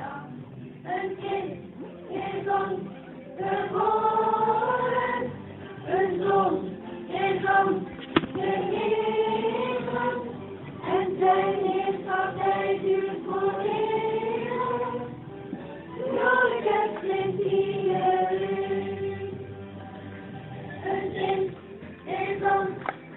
Een kind is ons geboren, een zoon is ons gegeven, en zijn heerschappij duurt voor eeuwig. Vrolijkheid klinkt iedereen. Een kind is ons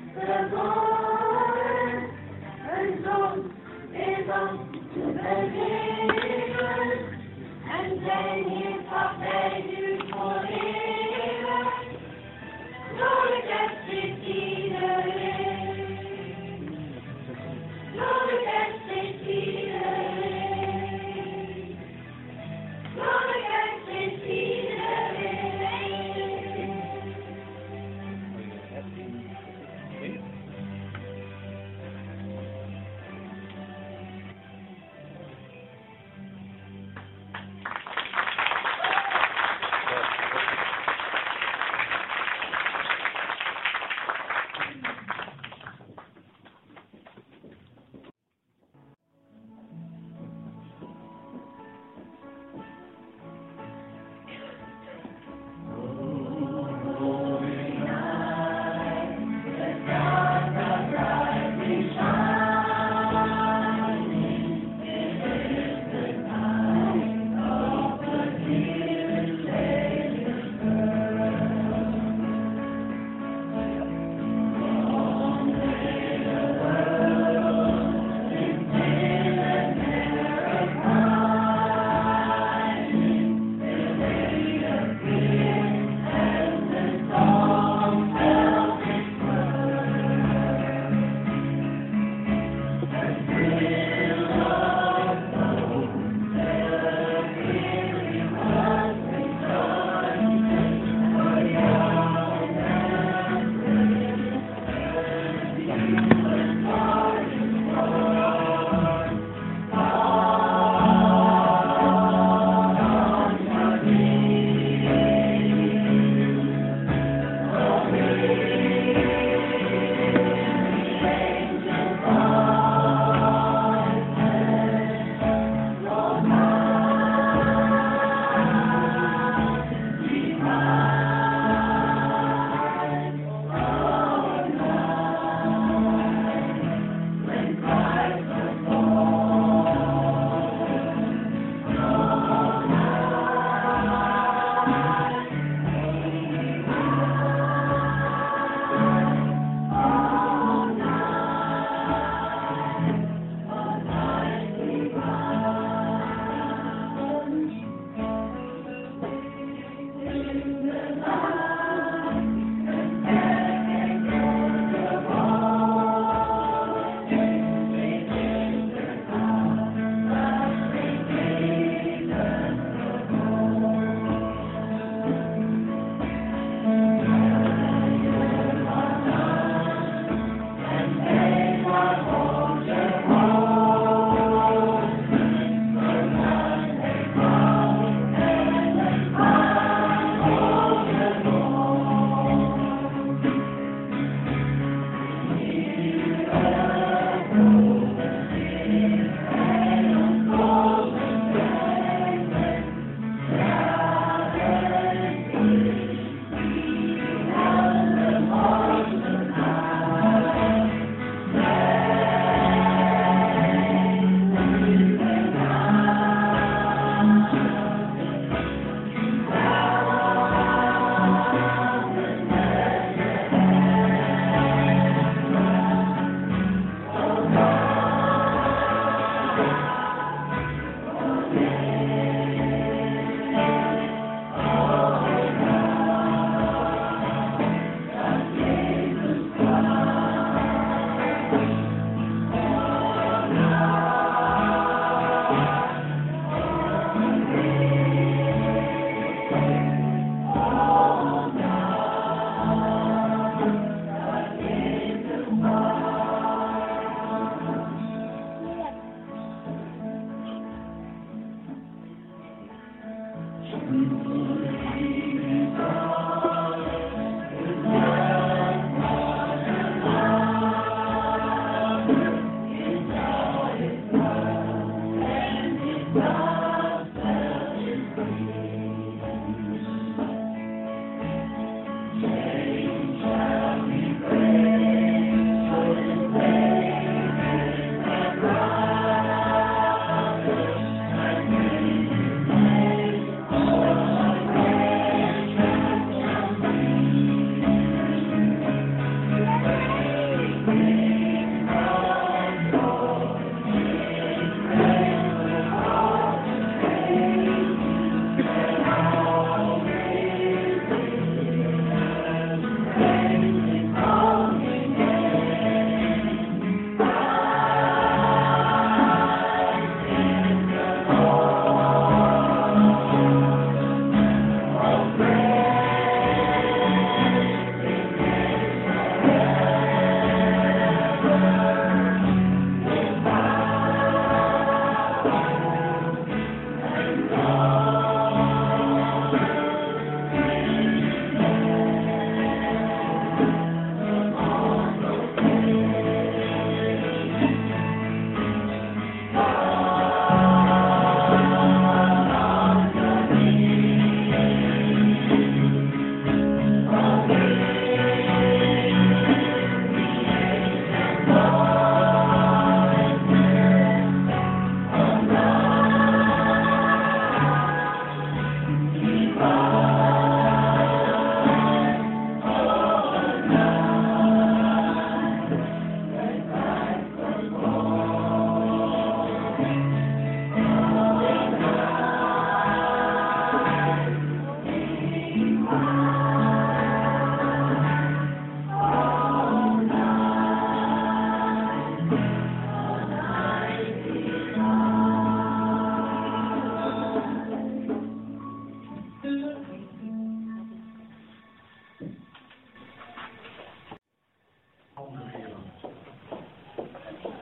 geboren, een zoon is ons gegeven, en zijn heerschappij duurt voor eeuwig. Vrolijkheid klinkt iedereen. Vrolijkheid klinkt iedereen. Vrolijkheid klinkt iedereen.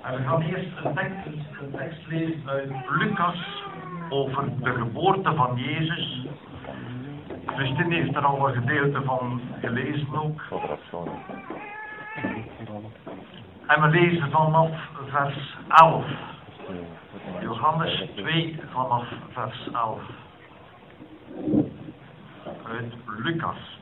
En we gaan eerst een tekst lezen uit Lucas over de geboorte van Jezus. Christine heeft er al een gedeelte van gelezen ook. En we lezen vanaf vers 11. Johannes 2 vanaf vers 11. Uit Lucas.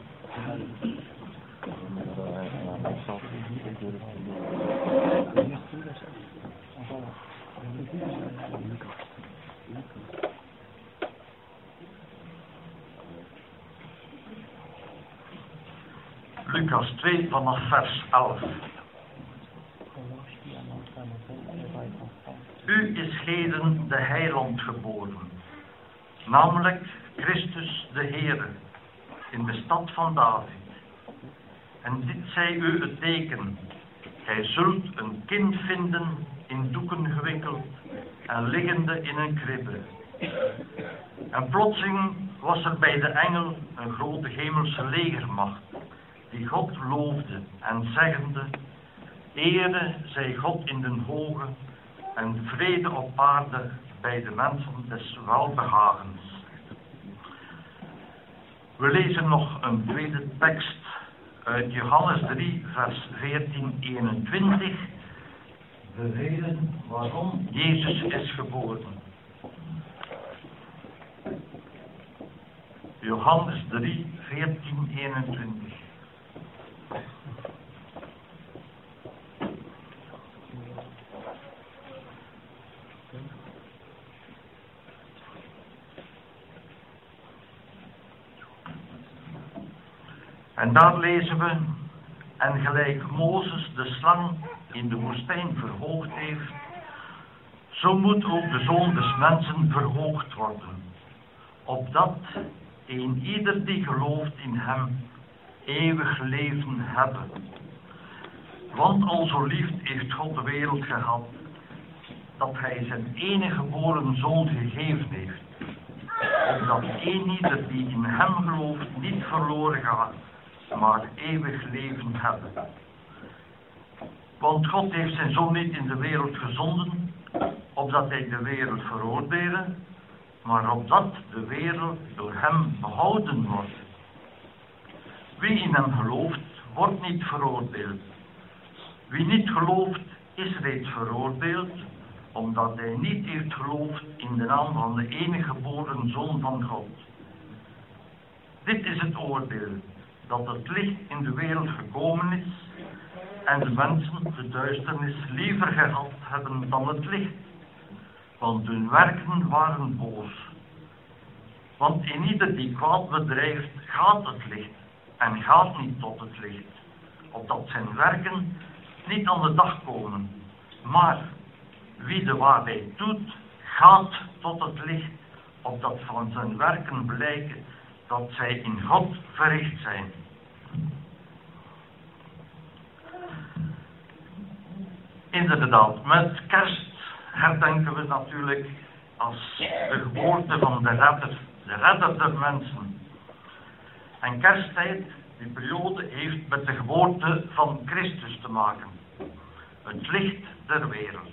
Lucas 2 vanaf vers 11. U is heden de heiland geboren, namelijk Christus de Heere, in de stad van David. En dit zij u het teken: gij zult een kind vinden, in doeken gewikkeld en liggende in een kribbe. En plotseling was er bij de engel een grote hemelse legermacht, die God loofde en zeggende: Ere zij God in den hoge en vrede op aarde bij de mensen des welbehagens. We lezen nog een tweede tekst uit Johannes 3 vers 14-21. De reden waarom Jezus is geboren. Johannes 3, 14, 21. En daar lezen we: en gelijk Mozes de slang in de woestijn verhoogd heeft, zo moet ook de Zoon des Mensen verhoogd worden, opdat een ieder die gelooft in hem eeuwig leven hebben. Want al zo lief heeft God de wereld gehad, dat hij zijn enige geboren Zoon gegeven heeft, opdat een ieder die in hem gelooft niet verloren gaat, maar eeuwig leven hebben. Want God heeft zijn Zoon niet in de wereld gezonden, opdat hij de wereld veroordele, maar opdat de wereld door hem behouden wordt. Wie in hem gelooft, wordt niet veroordeeld. Wie niet gelooft, is reeds veroordeeld, omdat hij niet heeft geloofd in de naam van de enige geboren Zoon van God. Dit is het oordeel, dat het licht in de wereld gekomen is, en de mensen de duisternis liever gehad hebben dan het licht, want hun werken waren boos. Want in ieder die kwaad bedrijft, gaat het licht, en gaat niet tot het licht, opdat zijn werken niet aan de dag komen. Maar wie de waarheid doet, gaat tot het licht, opdat van zijn werken blijken dat zij in God verricht zijn. Inderdaad, met kerst herdenken we natuurlijk als de geboorte van de redder der mensen. En kersttijd, die periode, heeft met de geboorte van Christus te maken. Het licht der wereld.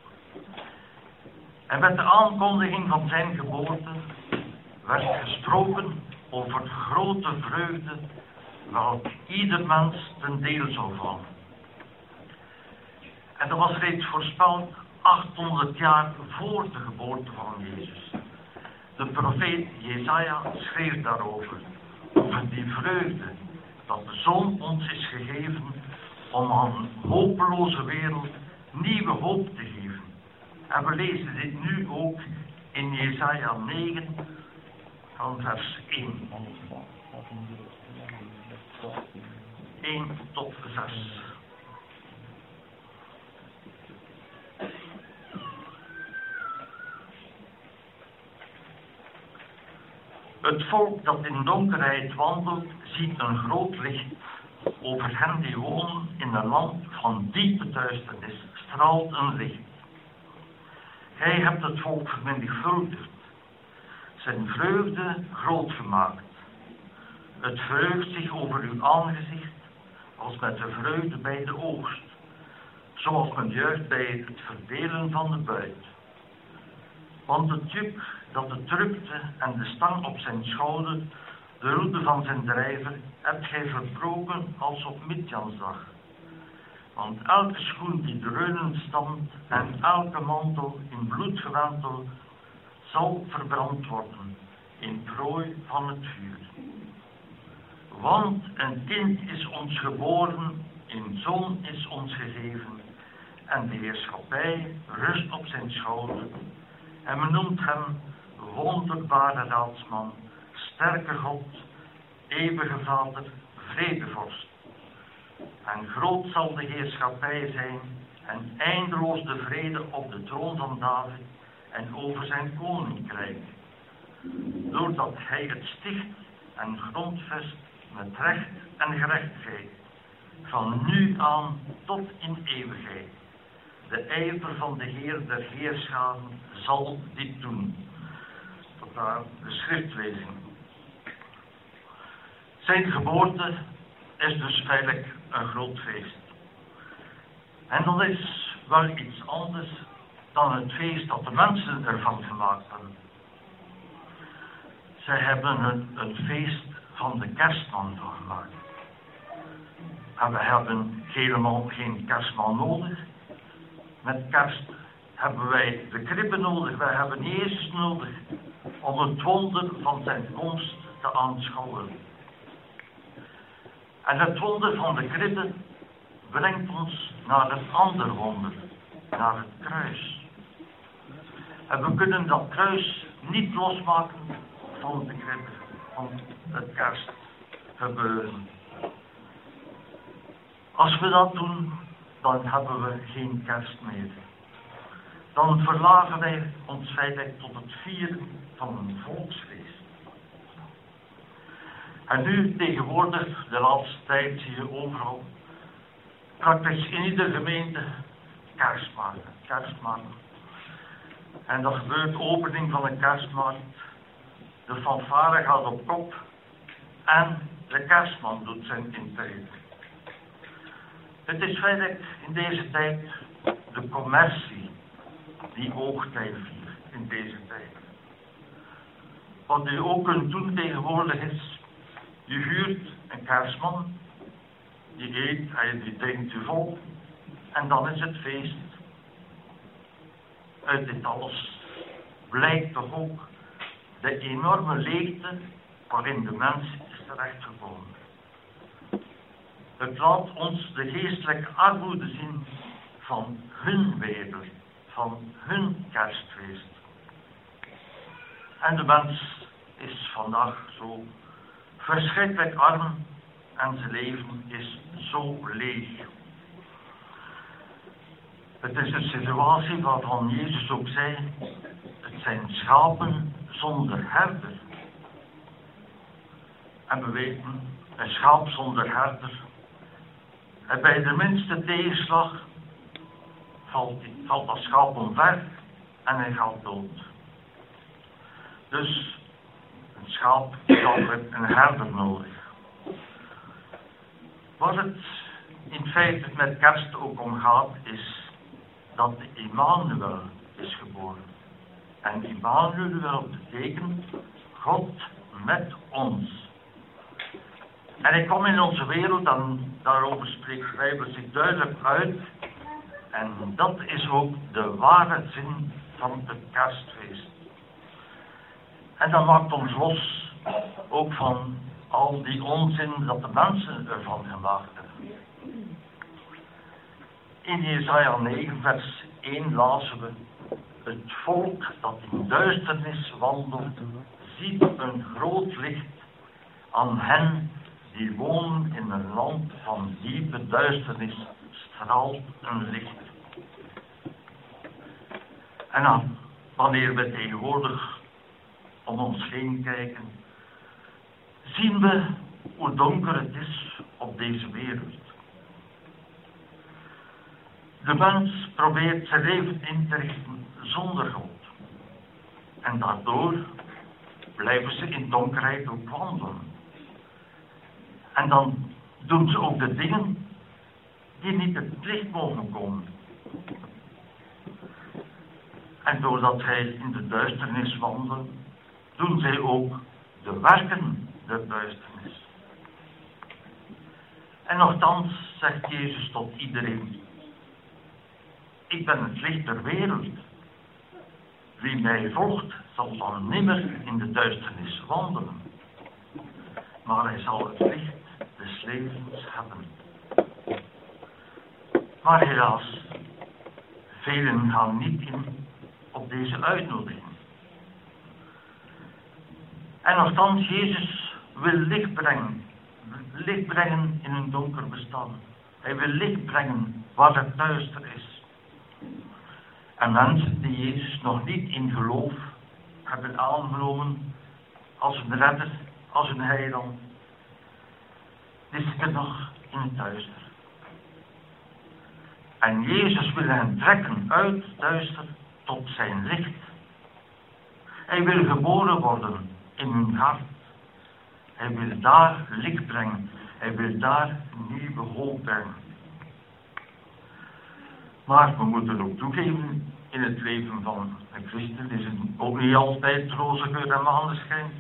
En met de aankondiging van zijn geboorte werd gesproken over grote vreugde, welke ieder mens ten deel zou vallen. En dat was reeds voorspeld 800 jaar voor de geboorte van Jezus. De profeet Jesaja schreef daarover, over die vreugde, dat de Zoon ons is gegeven om aan een hopeloze wereld nieuwe hoop te geven. En we lezen dit nu ook in Jesaja 9, van vers 1. 1 tot 6. Het volk dat in donkerheid wandelt, ziet een groot licht. Over hen die wonen in een land van diepe duisternis, straalt een licht. Gij hebt het volk vermenigvuldigd, zijn vreugde groot gemaakt. Het verheugt zich over uw aangezicht, als met de vreugde bij de oogst. zoals men juist bij het verdelen van de buit. Want het juk dat de drukte en de stang op zijn schouder, de roede van zijn drijver, hebt gij verbroken als op Midjansdag. Want elke schoen die dreunend stamt en elke mantel in bloed gewenteld zal verbrand worden in prooi van het vuur. Want een kind is ons geboren, een zoon is ons gegeven, en de heerschappij rust op zijn schouder. En men noemt hem wonderbare raadsman, sterke God, eeuwige Vader, vredevorst. En groot zal de heerschappij zijn en eindeloos de vrede op de troon van David en over zijn koninkrijk. Doordat hij het sticht en grondvest met recht en gerechtigheid, van nu aan tot in eeuwigheid. De ijver van de Heer der Heerscharen zal dit doen. Tot daar de schriftlezing. Zijn geboorte is dus feitelijk een groot feest. En dat is wel iets anders dan het feest dat de mensen ervan gemaakt hebben. Zij hebben een feest van de kerstman van gemaakt. En we hebben helemaal geen kerstman nodig. Met kerst hebben wij de kribbe nodig, wij hebben Jezus nodig om het wonder van zijn komst te aanschouwen. En het wonder van de kribbe brengt ons naar een ander wonder, naar het kruis. En we kunnen dat kruis niet losmaken van de kribbe, van het kerstgebeuren. Als we dat doen, dan hebben we geen kerst meer. Dan verlagen wij ons feitelijk tot het vieren van een volksfeest. En nu tegenwoordig, de laatste tijd, zie je overal, praktisch in iedere gemeente, kerstmarkt. En dat gebeurt, opening van een kerstmarkt, de fanfare gaat op kop en de kerstman doet zijn intrede. Het is feitelijk in deze tijd de commercie die oogtij viert in deze tijd. Wat je ook kunt doen tegenwoordig is, je huurt een kerstman, die eet en die drinkt je vol en dan is het feest. Uit dit alles blijkt toch ook de enorme leegte waarin de mens is terechtgekomen. Het laat ons de geestelijke armoede zien van hun wereld, van hun kerstfeest. En de mens is vandaag zo verschrikkelijk arm en zijn leven is zo leeg. Het is een situatie waarvan Jezus ook zei, het zijn schapen zonder herder. En we weten, een schaap zonder herder, en bij de minste tegenslag valt dat schaap omver en hij gaat dood. Dus een schaap heeft altijd een herder nodig. Wat het in feite met kerst ook om gaat, is dat Immanuel is geboren. En Immanuel betekent God met ons. En hij kwam in onze wereld en daarover spreekt de Bijbel zich duidelijk uit. En dat is ook de ware zin van het kerstfeest. En dat maakt ons los ook van al die onzin dat de mensen ervan gemaakt hebben. In Jesaja 9 vers 1 lazen we: het volk dat in duisternis wandelt, ziet een groot licht. Aan hen die wonen in een land van diepe duisternis straalt een licht. En dan, wanneer we tegenwoordig om ons heen kijken, zien we hoe donker het is op deze wereld. De mens probeert zijn leven in te richten zonder God. En daardoor blijven ze in donkerheid ook wandelen. En dan doen ze ook de dingen die niet het licht mogen komen. En doordat zij in de duisternis wandelen, doen zij ook de werken der duisternis. En nochtans zegt Jezus tot iedereen: ik ben het licht der wereld. Wie mij volgt, zal dan nimmer in de duisternis wandelen, maar hij zal het licht des levens hebben. Maar helaas, velen gaan niet in op deze uitnodiging. En nochtans, Jezus wil licht brengen in een donker bestaan. Hij wil licht brengen waar het duister is. En mensen die Jezus nog niet in geloof hebben aangenomen als een redder, als een heiland, die zitten nog in het duister. En Jezus wil hen trekken uit het duister tot zijn licht. Hij wil geboren worden in hun hart. Hij wil daar licht brengen. Hij wil daar nieuwe hoop brengen. Maar we moeten ook toegeven, in het leven van een christen is het ook niet altijd roze geur en maneschijn.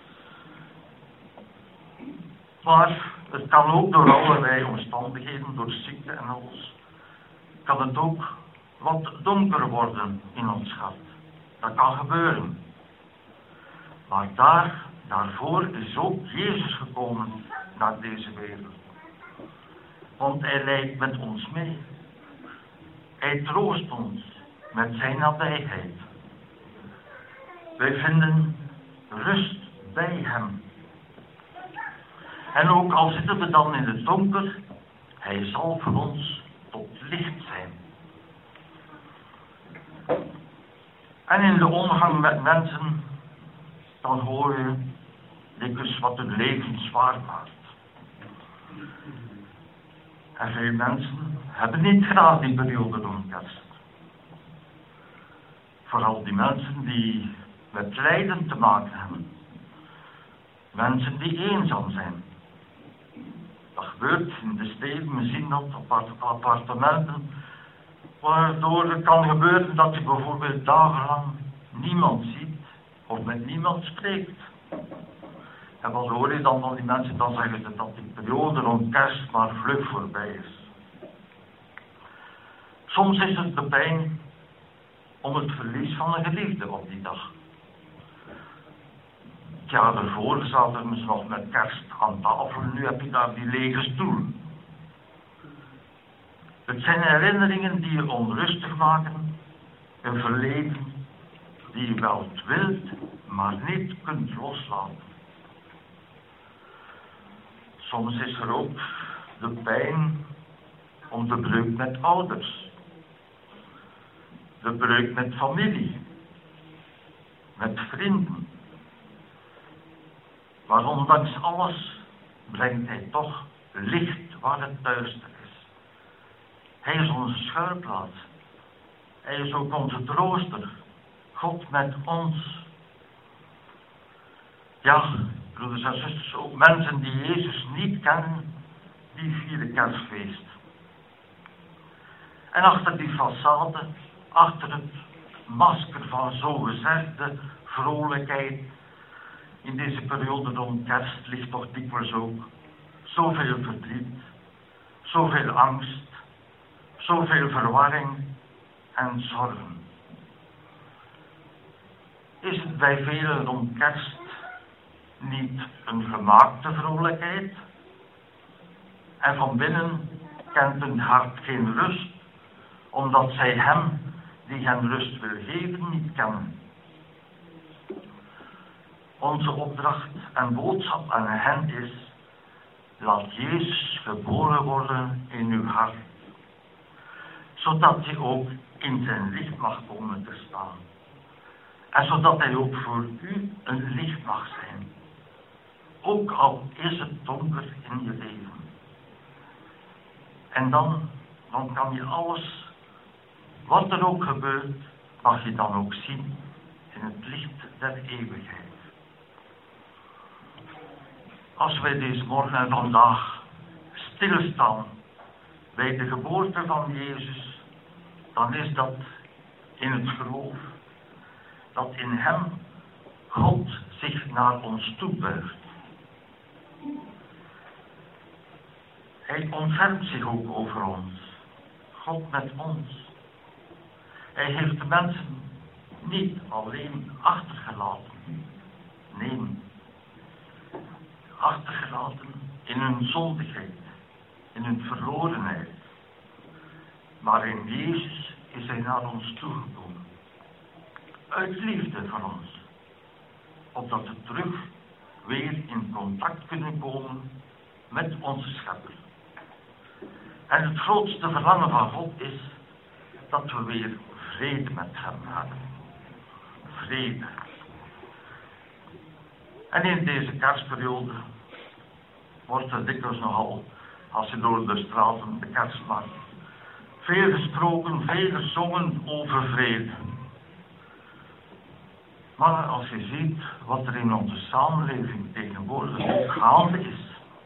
Maar het kan ook door allerlei omstandigheden, door ziekte en alles, kan het ook wat donker worden in ons hart. Dat kan gebeuren. Maar daarvoor is ook Jezus gekomen naar deze wereld. Want hij lijdt met ons mee. Hij troost ons met zijn nabijheid. Wij vinden rust bij hem. En ook al zitten we dan in het donker, hij zal voor ons tot licht zijn. En in de omgang met mensen, dan hoor je dikwijls wat hun leven zwaar maakt. En veel mensen hebben niet graag die periode rond kerst. Vooral die mensen die met lijden te maken hebben. Mensen die eenzaam zijn. Dat gebeurt in de steden, we zien dat op appartementen, waardoor het kan gebeuren dat je bijvoorbeeld dagenlang niemand ziet of met niemand spreekt. En wat hoor je dan van die mensen? Dan zeggen ze dat die periode rond kerst maar vlug voorbij is. Soms is het de pijn om het verlies van een geliefde op die dag. Het jaar ervoor zaten ze nog met kerst aan tafel, nu heb je daar die lege stoel. Het zijn herinneringen die je onrustig maken, een verleden die je wel wilt, maar niet kunt loslaten. Soms is er ook de pijn om de breuk met ouders, de breuk met familie, met vrienden. Maar ondanks alles brengt hij toch licht waar het duister is. Hij is onze schuilplaats. Hij is ook onze trooster. God met ons. Ja, broeders en zusters, ook mensen die Jezus niet kennen, die vieren kerstfeest. En achter die façade, achter het masker van zogezegde vrolijkheid, in deze periode rond kerst ligt toch dikwijls ook zoveel verdriet, zoveel angst, zoveel verwarring en zorgen. Is het bij velen rond kerst niet een gemaakte vrolijkheid? En van binnen kent hun hart geen rust, omdat zij hem die hen rust wil geven niet kennen. Onze opdracht en boodschap aan hen is: laat Jezus geboren worden in uw hart, zodat hij ook in zijn licht mag komen te staan. En zodat hij ook voor u een licht mag zijn, ook al is het donker in je leven. En dan kan je alles, wat er ook gebeurt, mag je dan ook zien in het licht der eeuwigheid. Als wij deze morgen en vandaag stilstaan bij de geboorte van Jezus, dan is dat in het geloof dat in hem God zich naar ons toe buigt. Hij ontfermt zich ook over ons. God met ons. Hij heeft de mensen niet alleen achtergelaten. Nee, achtergelaten in hun zondigheid, in hun verlorenheid. Maar in Jezus is hij naar ons toegekomen. Uit liefde van ons. Opdat we terug weer in contact kunnen komen met onze Schepper. En het grootste verlangen van God is dat we weer vrede met hem hebben. Vrede. En in deze kerstperiode wordt er dikwijls nogal, als je door de straten de kerstmarkt, veel gesproken, veel gezongen over vrede. Maar als je ziet wat er in onze samenleving tegenwoordig ook gaande is,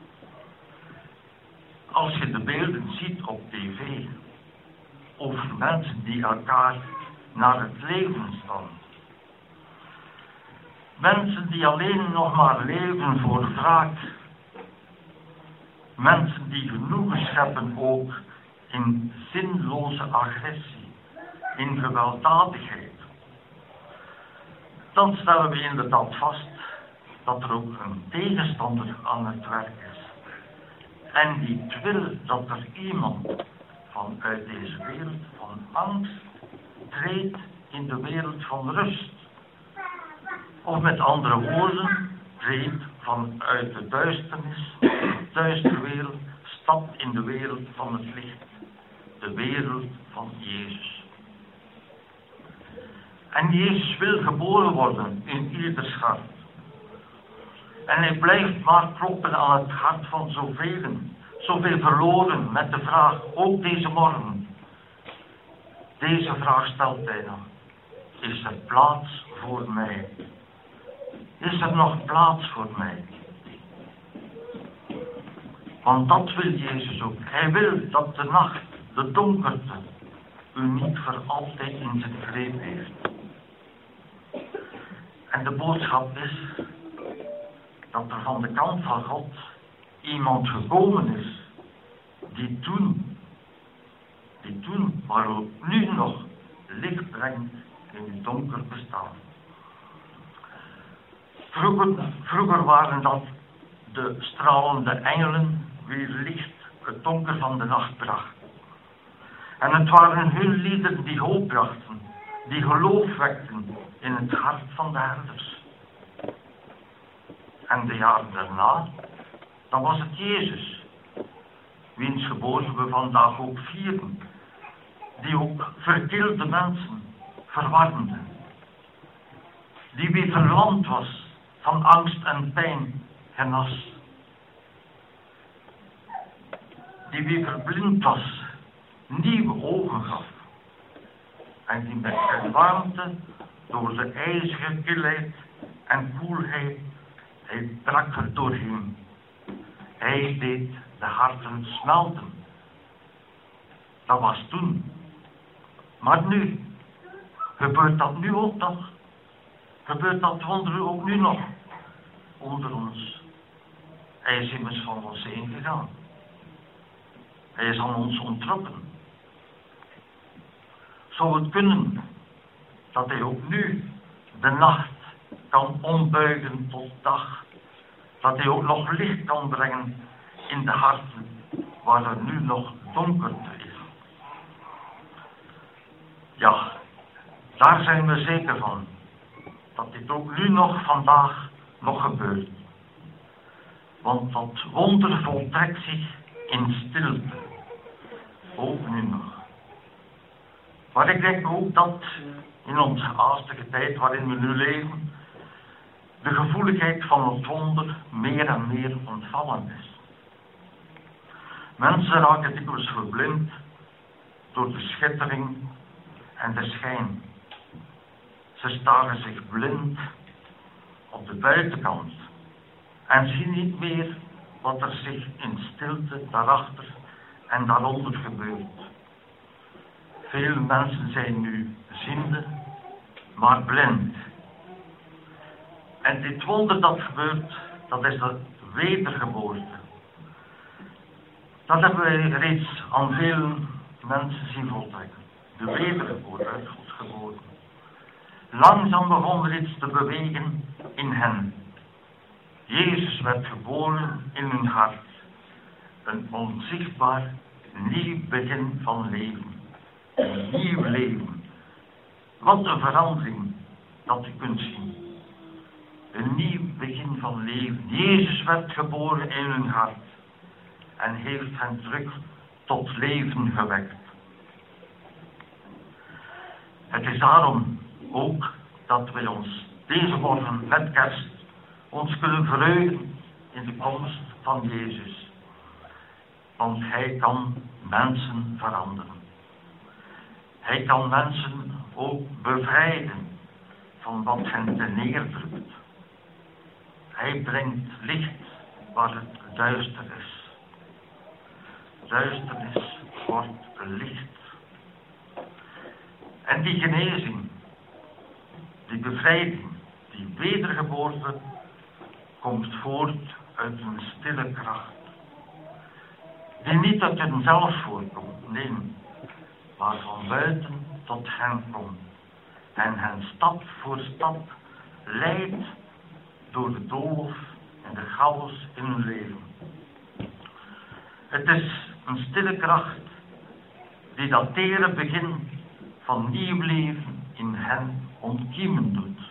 als je de beelden ziet op tv over mensen die elkaar naar het leven staan, mensen die alleen nog maar leven voor wraak, mensen die genoegen scheppen ook in zinloze agressie, in gewelddadigheid, dan stellen we inderdaad vast dat er ook een tegenstander aan het werk is. En die wil dat er iemand vanuit deze wereld van angst treedt in de wereld van rust. Of met andere woorden, treedt vanuit de duisternis, de duistere wereld, stapt in de wereld van het licht. De wereld van Jezus. En Jezus wil geboren worden in ieders hart. En hij blijft maar kloppen aan het hart van zoveel verloren met de vraag, ook deze morgen. Deze vraag stelt hij dan. Is er plaats voor mij? Is er nog plaats voor mij? Want dat wil Jezus ook. Hij wil dat de nacht, de donkerte, u niet voor altijd in zijn greep heeft. En de boodschap is dat er van de kant van God iemand gekomen is die toen, maar ook nu nog licht brengt in het donker bestaan. Vroeger waren dat de stralende engelen wie licht het donker van de nacht brachten. En het waren hun liederen die hoop brachten, die geloof wekten in het hart van de herders. En de jaren daarna, dan was het Jezus, wiens geboorte we vandaag ook vieren, die ook verdeelde mensen verwarmde, die wie verlamd was van angst en pijn genas, die wie verblind was nieuwe ogen gaf en die met zijn warmte door de ijzige kilheid en koelheid, hij brak er doorheen. Hij deed de harten smelten. Dat was toen. Maar nu, gebeurt dat nu ook nog? Gebeurt dat wonder ook nu nog onder ons? Hij is immers van ons heen gegaan. Hij is aan ons ontrokken. Zou het kunnen dat hij ook nu de nacht kan ombuigen tot dag? Dat hij ook nog licht kan brengen in de harten waar er nu nog donkerte is? Ja, daar zijn we zeker van. Dat dit ook nu nog vandaag nog gebeurt. Want dat wonder voltrekt zich in stilte. Ook nu nog. Maar ik denk ook dat in onze haastige tijd waarin we nu leven, de gevoeligheid van het wonder meer en meer ontvallen is. Mensen raken dikwijls verblind door de schittering en de schijn. Ze staren zich blind op de buitenkant en zien niet meer wat er zich in stilte daarachter en daaronder gebeurt. Veel mensen zijn nu ziende, maar blind. En dit wonder dat gebeurt, dat is de wedergeboorte. Dat hebben wij reeds aan veel mensen zien voltrekken. De wedergeboorte, uit God geboren. Langzaam begon er iets te bewegen in hen. Jezus werd geboren in hun hart. Een onzichtbaar nieuw begin van leven. Een nieuw leven. Wat een verandering dat u kunt zien. Een nieuw begin van leven. Jezus werd geboren in hun hart. En heeft hen terug tot leven gewekt. Het is daarom ook dat wij ons deze morgen met kerst ons kunnen verheugen in de komst van Jezus. Want hij kan mensen veranderen. Hij kan mensen ook bevrijden van wat hen te neerdrukt. Hij brengt licht waar het duister is. Duisternis wordt licht. En die genezing, die bevrijding, die wedergeboorte, komt voort uit een stille kracht. Die niet uit henzelf voorkomt, nee, maar van buiten tot hen komt. En hen stap voor stap leidt door de doolhof en de chaos in hun leven. Het is een stille kracht die dat tere begin van nieuw leven in hen ontkiemen doet.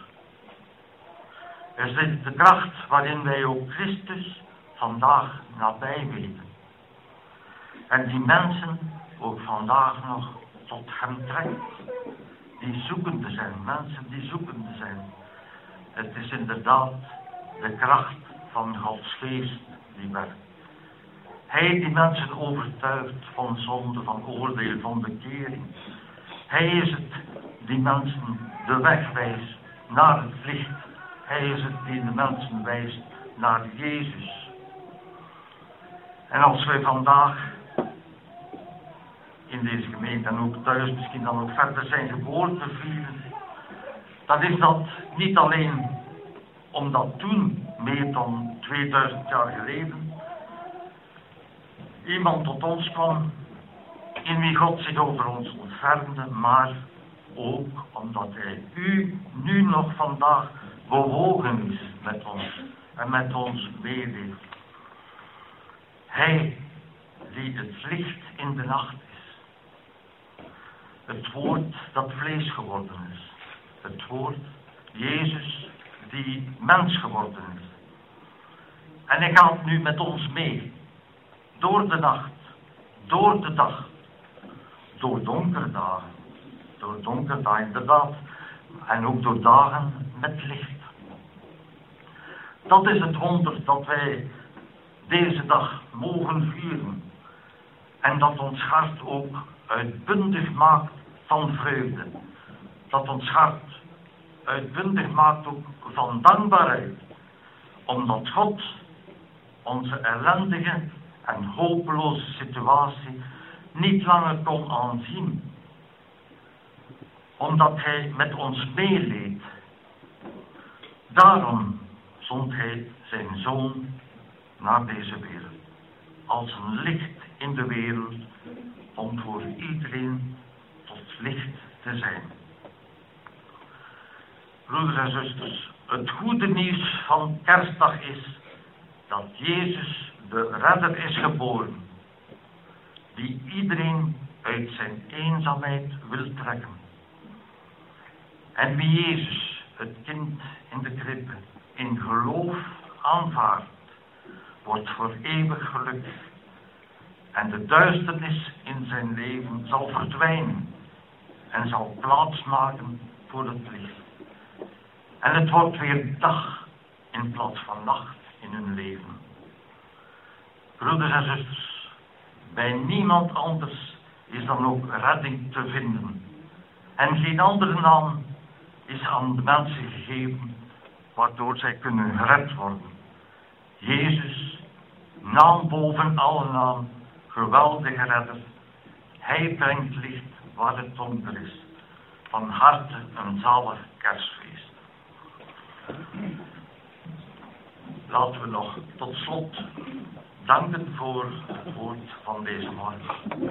Er is de kracht waarin wij ook Christus vandaag nabij weten. En die mensen ook vandaag nog tot hem trekt. Die zoekende zijn, mensen die zoekende zijn. Het is inderdaad de kracht van Gods geest die werkt. Hij die mensen overtuigt van zonde, van oordeel, van bekering. Hij is het die mensen de weg wijst naar het licht. Hij is het die de mensen wijst naar Jezus. En als wij vandaag in deze gemeente en ook thuis misschien dan ook verder zijn geboorte vieren, dan is dat niet alleen omdat toen, meer dan 2000 jaar geleden, iemand tot ons kwam in wie God zich over ons ontfermde, maar ook omdat hij u nu nog vandaag bewogen is met ons en met ons meeleeft. Hij die het licht in de nacht is. Het woord dat vlees geworden is. Het woord Jezus die mens geworden is. En hij gaat nu met ons mee. Door de nacht, door de dag, door donkere dagen. Door donkere dagen inderdaad. En ook door dagen met licht. Dat is het wonder dat wij deze dag mogen vieren. En dat ons hart ook uitbundig maakt van vreugde. Dat ons hart uitbundig maakt ook van dankbaarheid. Omdat God onze ellendige en hopeloze situatie niet langer kon aanzien. Omdat hij met ons meeleed. Daarom zond hij zijn zoon naar deze wereld. Als een licht in de wereld om voor iedereen tot licht te zijn. Broeders en zusters, het goede nieuws van kerstdag is dat Jezus de redder is geboren. Die iedereen uit zijn eenzaamheid wil trekken. En wie Jezus, het kind in de krippe, in geloof aanvaardt, wordt voor eeuwig gelukkig. En de duisternis in zijn leven zal verdwijnen en zal plaatsmaken voor het licht. En het wordt weer dag in plaats van nacht in hun leven. Broeders en zusters, bij niemand anders is dan ook redding te vinden. En geen andere naam is aan de mensen gegeven waardoor zij kunnen gered worden. Jezus, naam boven alle naam, geweldige redder. Hij brengt licht waar het donker is. Van harte een zalig kerstfeest. Laten we nog tot slot danken voor het woord van deze morgen.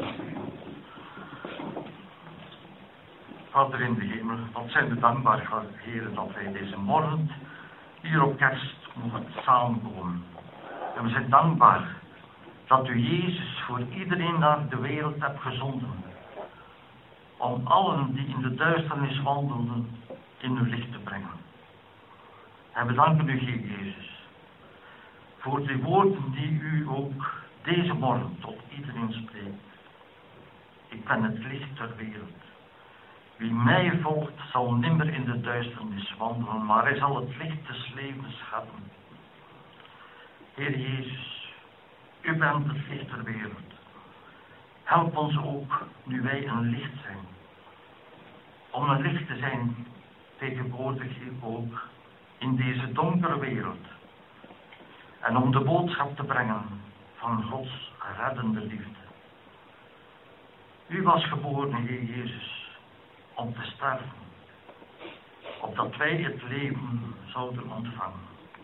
Vader in de hemel, wat zijn we dankbaar, Heer, dat wij deze morgen hier op kerst mogen samenkomen. En we zijn dankbaar dat u Jezus voor iedereen naar de wereld hebt gezonden. Om allen die in de duisternis wandelden in uw licht te brengen. En we danken u, Heer Jezus, voor die woorden die u ook deze morgen tot iedereen spreekt. Ik ben het licht ter wereld. Wie mij volgt zal nimmer in de duisternis wandelen, maar hij zal het licht des levens hebben. Heer Jezus, u bent het licht ter wereld. Help ons ook, nu wij een licht zijn, om een licht te zijn tegenwoordig ook in deze donkere wereld. En om de boodschap te brengen van Gods reddende liefde. U was geboren, Heer Jezus, om te sterven, opdat wij het leven zouden ontvangen.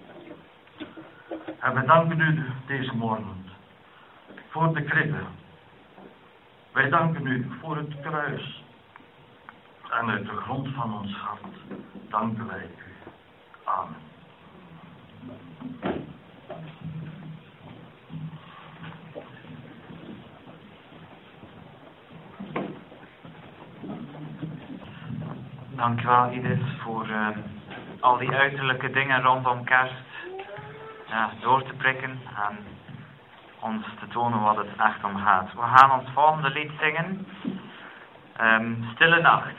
En we danken u deze morgen voor de kribbe. Wij danken u voor het kruis. En uit de grond van ons hart danken wij u. Amen. Dank u wel, Edith, voor al die uiterlijke dingen rondom kerst door te prikken en ons te tonen wat het echt om gaat. We gaan ons volgende lied zingen, Stille Nacht.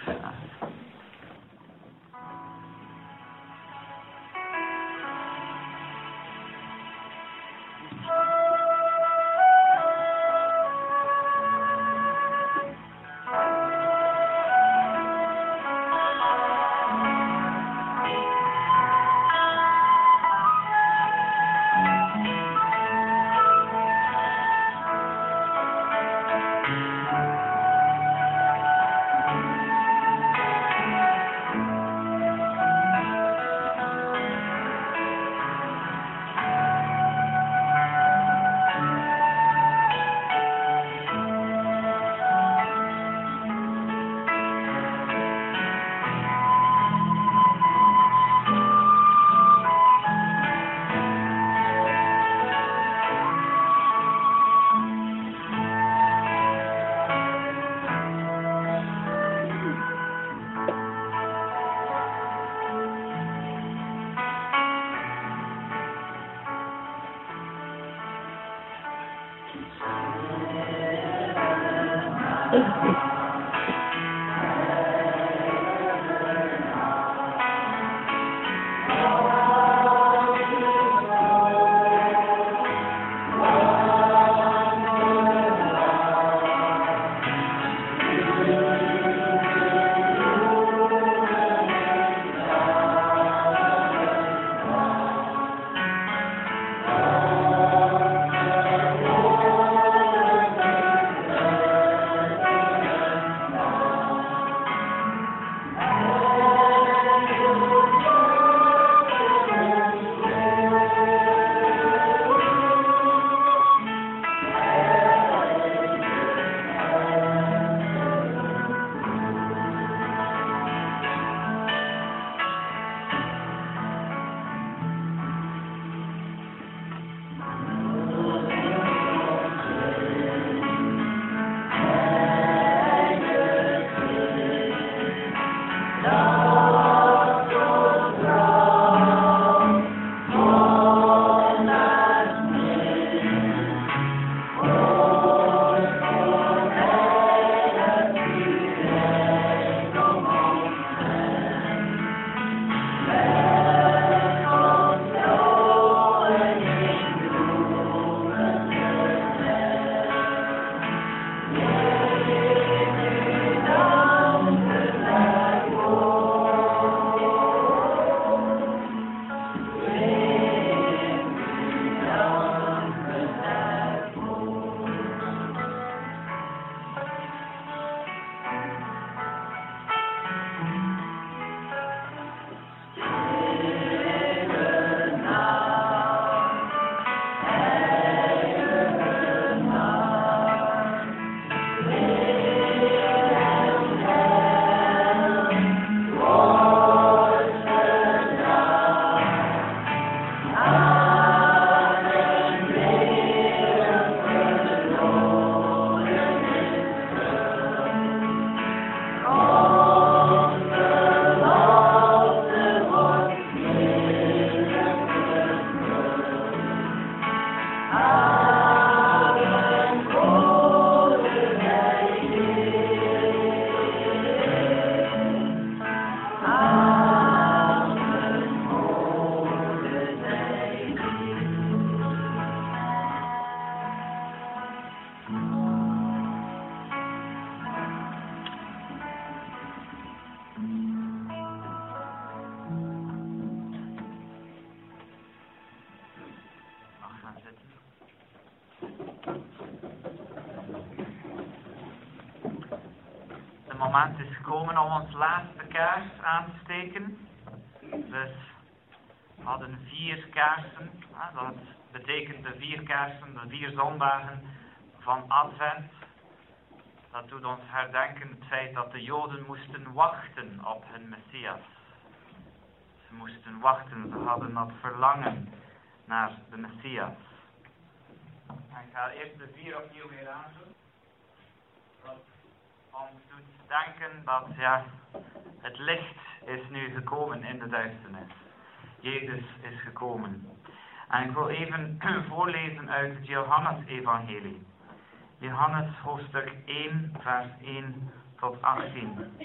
moment is gekomen om ons laatste kaars aan te steken. Dus we hadden 4 kaarsen. Dat betekent de 4 kaarsen, de 4 zondagen van Advent. Dat doet ons herdenken het feit dat de Joden moesten wachten op hun Messias. Ze moesten wachten, ze hadden dat verlangen naar de Messias. Ik ga eerst de 4 opnieuw weer aandoen. Wat ons doet denken dat het licht is nu gekomen in de duisternis. Jezus is gekomen. En ik wil even voorlezen uit het Johannes-evangelie. Johannes hoofdstuk 1, vers 1 tot 18.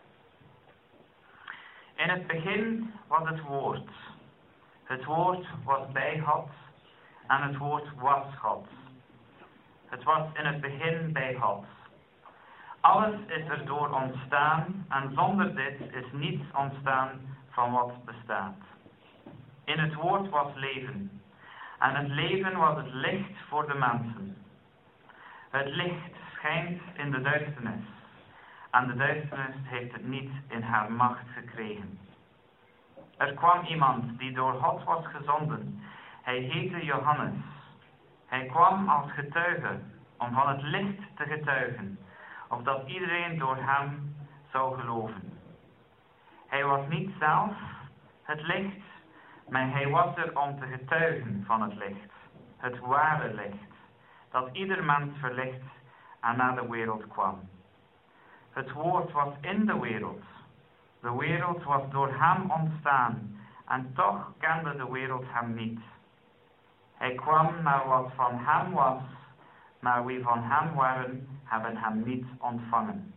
In het begin was het woord. Het woord was bij God en het woord was God. Het was in het begin bij God. Alles is erdoor ontstaan en zonder dit is niets ontstaan van wat bestaat. In het woord was leven en het leven was het licht voor de mensen. Het licht schijnt in de duisternis en de duisternis heeft het niet in haar macht gekregen. Er kwam iemand die door God was gezonden. Hij heette Johannes. Hij kwam als getuige om van het licht te getuigen, opdat iedereen door hem zou geloven. Hij was niet zelf het licht, maar hij was er om te getuigen van het licht, het ware licht, dat ieder mens verlicht en naar de wereld kwam. Het woord was in de wereld. De wereld was door hem ontstaan en toch kende de wereld hem niet. Hij kwam naar wat van hem was, maar wie van hem waren, hebben hem niet ontvangen.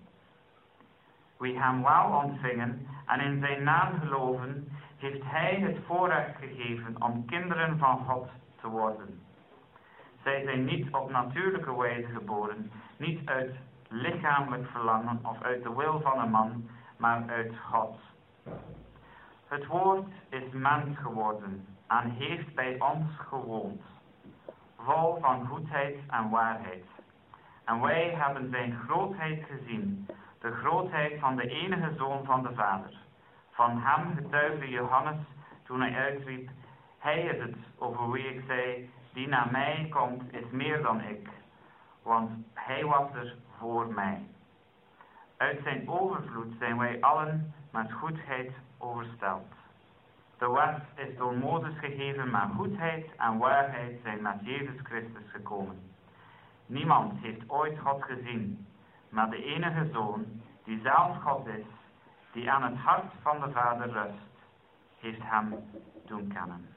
Wie hem wel ontvingen en in zijn naam geloven, heeft hij het voorrecht gegeven om kinderen van God te worden. Zij zijn niet op natuurlijke wijze geboren, niet uit lichamelijk verlangen of uit de wil van een man, maar uit God. Het woord is mens geworden en heeft bij ons gewoond, vol van goedheid en waarheid. En wij hebben zijn grootheid gezien, de grootheid van de enige Zoon van de Vader. Van hem getuigde Johannes toen hij uitriep: hij is het over wie ik zei, die na mij komt is meer dan ik, want hij was er voor mij. Uit zijn overvloed zijn wij allen met goedheid overstelpt. De wet is door Mozes gegeven, maar goedheid en waarheid zijn met Jezus Christus gekomen. Niemand heeft ooit God gezien, maar de enige Zoon, die zelf God is, die aan het hart van de Vader rust, heeft hem doen kennen.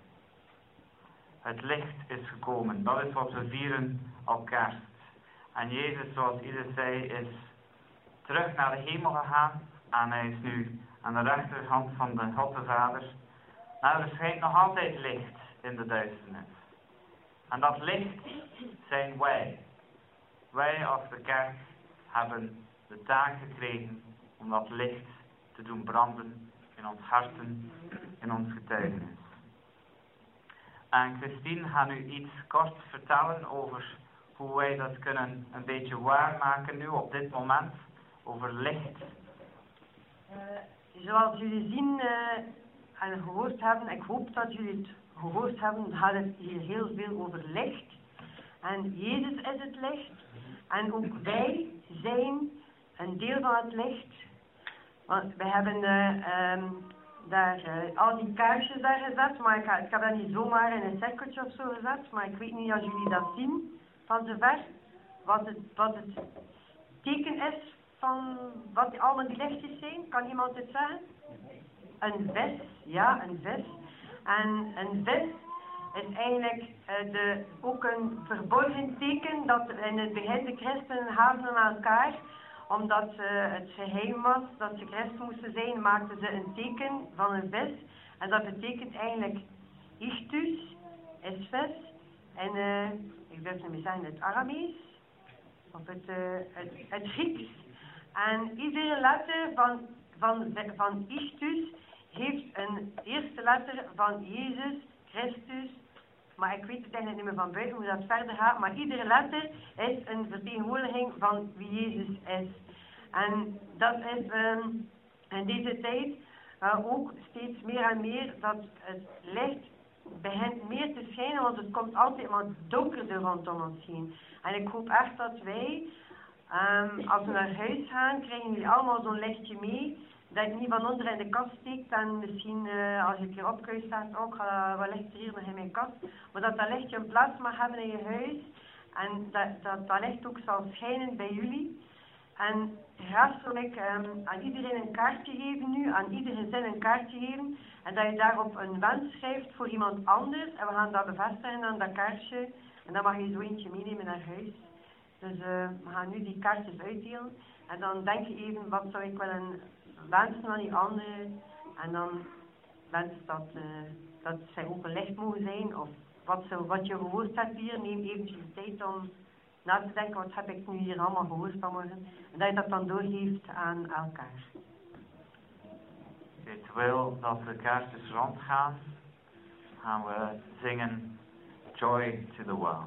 Het licht is gekomen, dat is wat we vieren op kerst. En Jezus, zoals ieder zei, is terug naar de hemel gegaan en hij is nu aan de rechterhand van de God de Vader. Maar er schijnt nog altijd licht in de duisternis. En dat licht zijn wij. Wij als de kerk hebben de taak gekregen om dat licht te doen branden in ons harten, in ons getuigenis. En Christine gaat nu iets kort vertellen over hoe wij dat kunnen een beetje waarmaken nu op dit moment, over licht. Zoals jullie zien en gehoord hebben, ik hoop dat jullie het gehoord hebben, gaat het hier heel veel over licht. En Jezus is het licht. En ook wij zijn een deel van het licht. Want wij hebben daar al die kaarsjes daar gezet, maar ik heb dat niet zomaar in een cirkeltje of zo gezet, maar ik weet niet of jullie dat zien van zover, wat het teken is van wat allemaal die lichtjes zijn. Kan iemand het zeggen? Een vis, ja, een vis. En een vis is eigenlijk ook een verborgen teken dat in het begin de christenen gaven aan elkaar, omdat het geheim was dat ze christen moesten zijn, maakten ze een teken van een vis. En dat betekent eigenlijk ichthus, is vis. En ik durf niet meer zeggen het Aramees, of het Grieks. En iedere letter van ichthus heeft een eerste letter van Jezus Christus. Maar ik weet het eigenlijk niet meer van buiten hoe dat verder gaat. Maar iedere letter is een vertegenwoordiging van wie Jezus is. En dat is in deze tijd ook steeds meer en meer dat het licht begint meer te schijnen, want het komt altijd wat donkerder rondom ons heen. En ik hoop echt dat wij, als we naar huis gaan, krijgen jullie allemaal zo'n lichtje mee, dat je niet van onder in de kast steekt en misschien als je een keer opkuist zegt, oh, ik ga wat licht hier nog in mijn kast, maar dat dat lichtje een plaats mag hebben in je huis en dat licht ook zal schijnen bij jullie. En graag zou ik aan iedereen een kaartje geven nu, aan ieder gezin een kaartje geven. En dat je daarop een wens schrijft voor iemand anders. En we gaan dat bevestigen aan dat kaartje. En dan mag je zo eentje meenemen naar huis. Dus we gaan nu die kaartjes uitdelen. En dan denk je even, wat zou ik willen wensen aan die anderen. En dan wens dat zij ook een licht mogen zijn. Of wat je gehoord hebt hier, neem eventjes de tijd om na te denken, wat heb ik nu hier allemaal gehoord vanmorgen. En dat je dat dan doorgeeft aan elkaar. Terwijl dat de kaartjes rondgaan, gaan we zingen Joy to the World.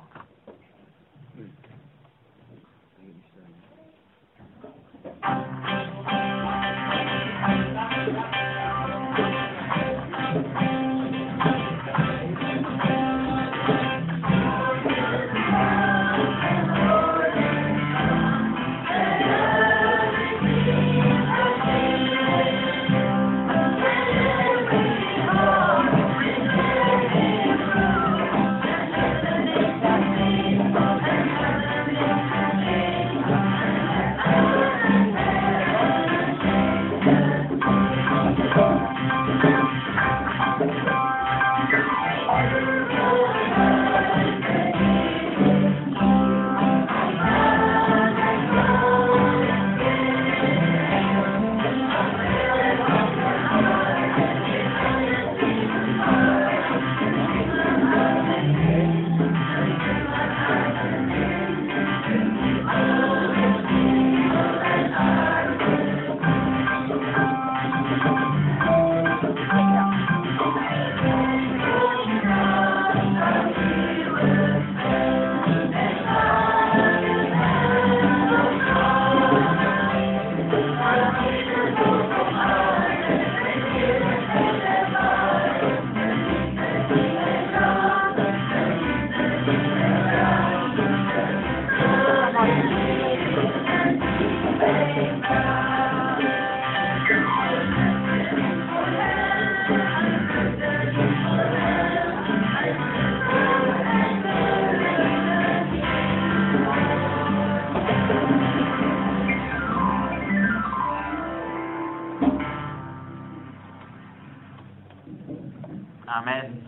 Amen.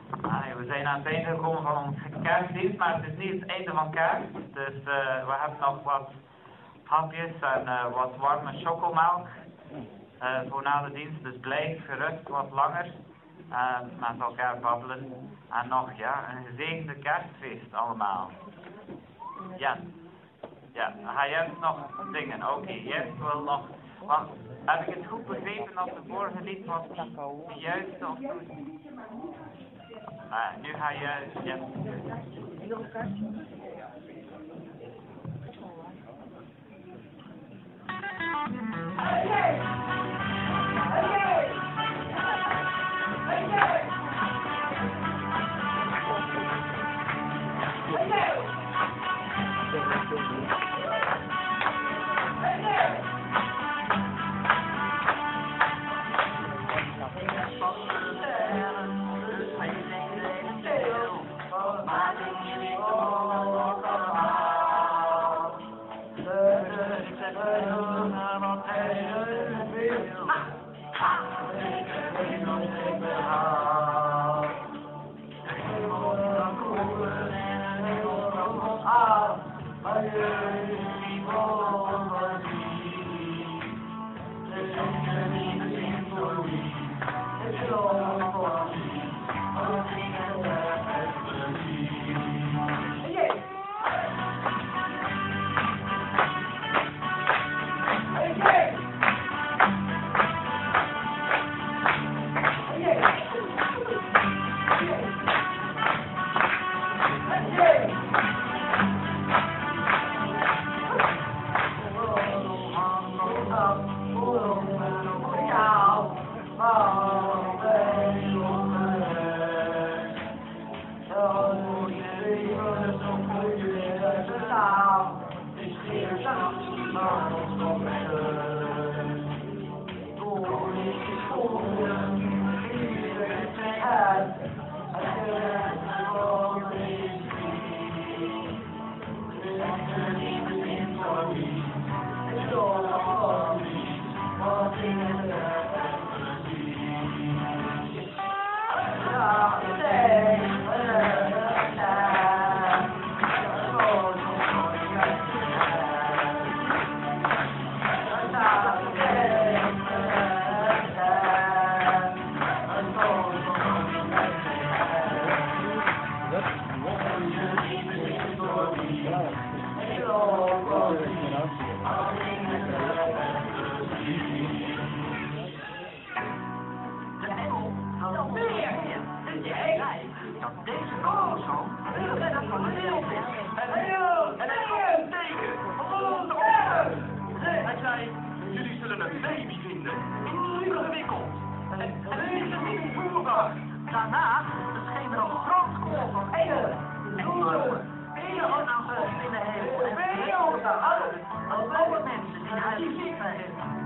We zijn aan het einde gekomen van onze kerstdienst, maar het is niet het einde van kerst. Dus we hebben nog wat hapjes en wat warme chocomelk voor na de dienst. Dus blijf gerust wat langer met elkaar babbelen. En nog een gezegende kerstfeest allemaal. Ja, ga jij nog zingen? Oké, Jens wil nog. Want heb ik het goed begrepen dat de vorige lied was de juiste of nu ga je Jullie zullen een baby vinden, in kleur gewikkeld. En het is een invoerbaar. Daarna verscheen er een groot koor van engelen. En die zongen eeuwen aan God in de hemel. En eeuwen aan alle mensen die hij lief heeft.